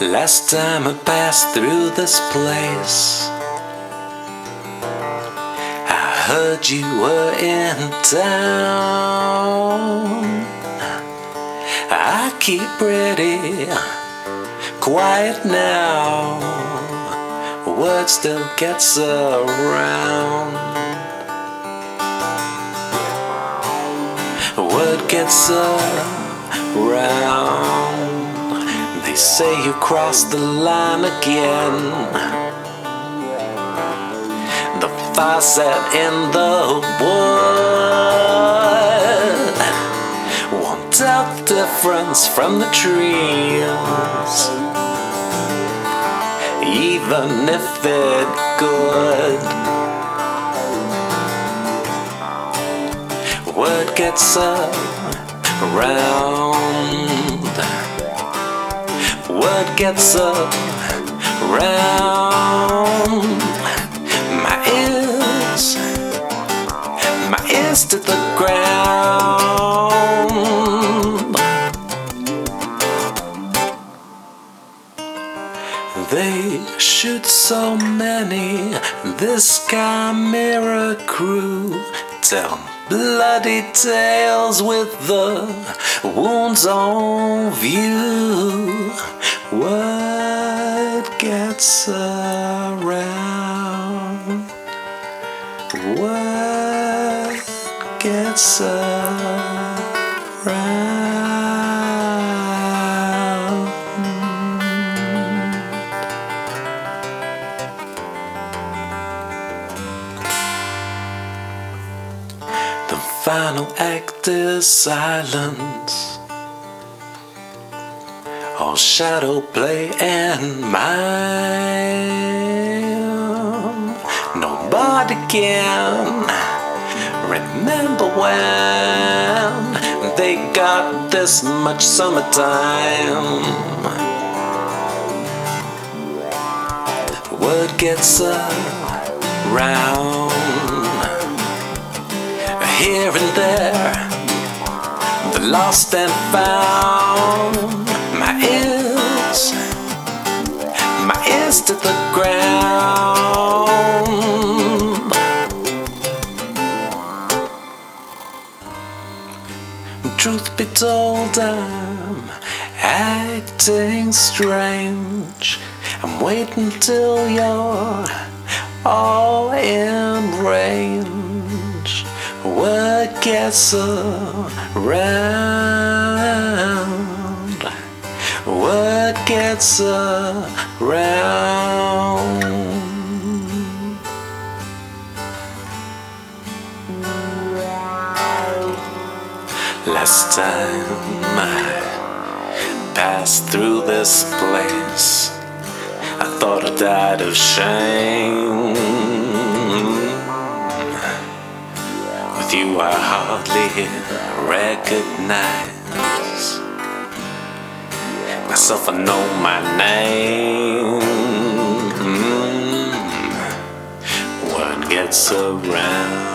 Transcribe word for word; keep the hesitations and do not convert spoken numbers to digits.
Last time I passed through this place, I heard you were in town. I keep pretty quiet now, word still gets around. Word gets around. They say you crossed the line again. The fire set in the wood won't tell the difference from the trees, even if it could. Word gets around. Word gets around. My ears, my ears to the ground. They shoot so many, this chimera crew, tell bloody tales with the wounds on view. Word gets around. Word gets around. The final act is silence, all shadow play and mime. Nobody can remember when they got this much summertime. Word gets around. Here and there, the lost and found. My ears, my ears to the ground. Truth be told, I'm acting strange. I'm waiting till you're all in range. Word gets around. Word gets around. Last time I passed through this place, I thought I died of shame. With you I hardly recognize myself, I know my name. Word gets around.